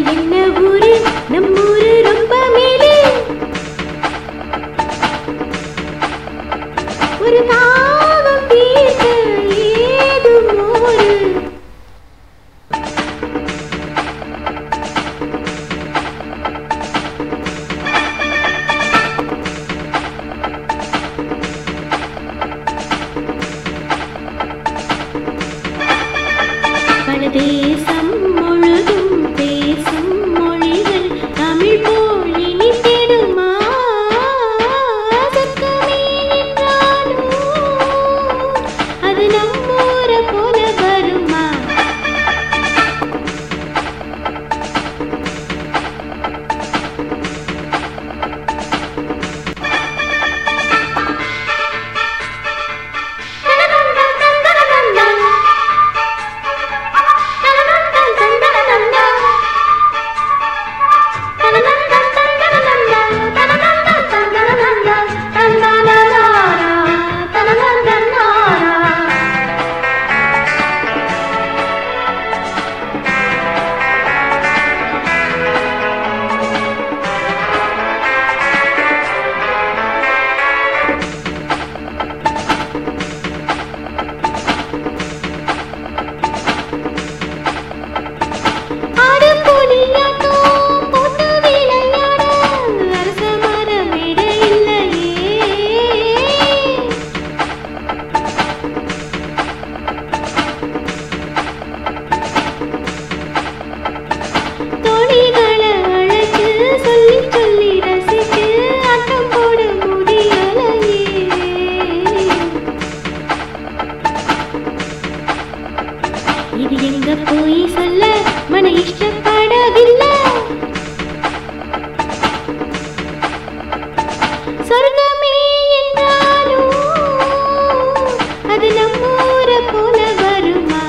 என்ன ஊரு நம்மூரு ரொம்ப மேலே ஒரு தாகம் தீர்க்க ஏது மோரு தேசம் முழுதும் பேசும் மொழிகள் தமிழ் போல் இனித்திடுமா சத்தமே என்றாலும் அது நம்மூர போல வருமா இது எங்க போய் சொல்ல மன இஷ்டப்படவில்லை சொர்க்கமே என்றாலும் அது நம்மூர போல வருமா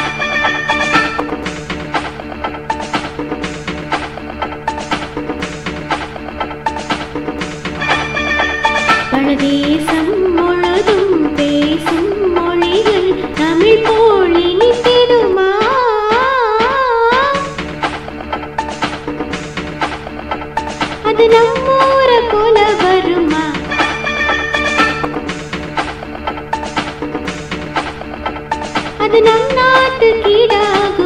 பரதேசம் முழுதும் பேசும் மொழிகள் தமிழ் போல் இனித்திடுமா அது நம்மூர போல வருமா அது நம் நாட்டு கீடாகும்